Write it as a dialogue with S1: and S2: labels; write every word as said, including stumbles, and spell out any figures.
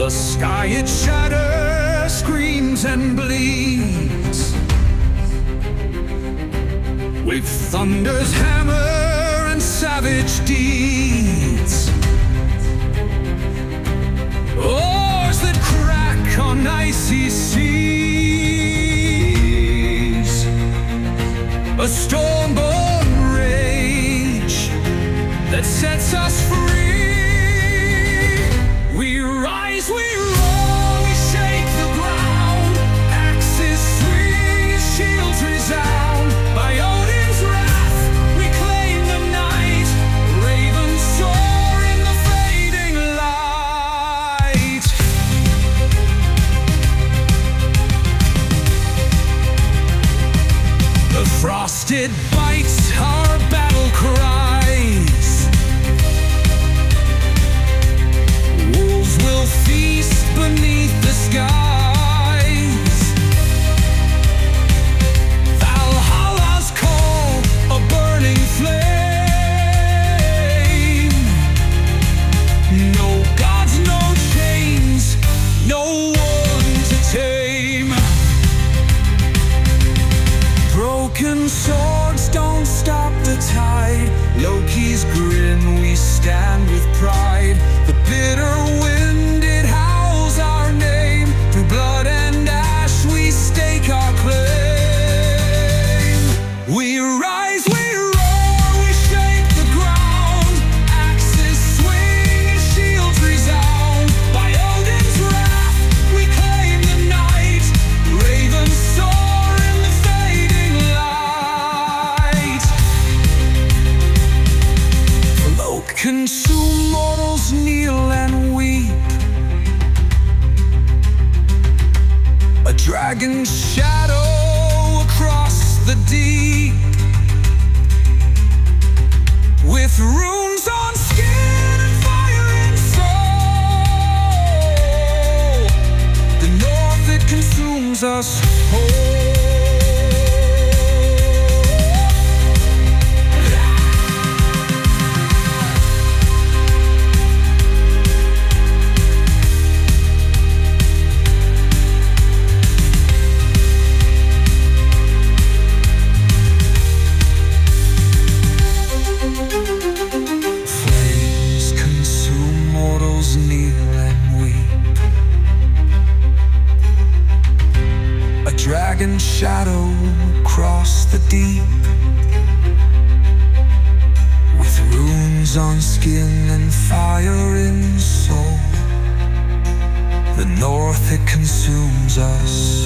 S1: The sky it shatters, screams and bleeds, with thunder's hammer and savage deeds. Oars that crack on icy seas, a storm-born rage that sets us free. We rise, we roar, we shake the ground. Axes swing, shields resound. By Odin's wrath, we claim the night. Ravens soar in the fading light. The frosted bites our battle cries. Wolves will feast beneath the skies. Valhalla's call, a burning flame. No gods, no chains, no one to tame. Broken swords don't stop the tide. Loki's grin, we stand with pride. The bitter wind, it howls our name. Through blood and ash, we stake our claim. We rise, we roar, we shake the ground. Axes swing, shields resound. By Odin's wrath, we claim the night. Ravens soar in the fading light. Consume mortals, kneel and weep. A dragon's shadow across the deep, with runes on skin and fire in soul. The north, it consumes us whole. Dragon shadow across the deep, with runes on skin and fire in soul. The north, it consumes us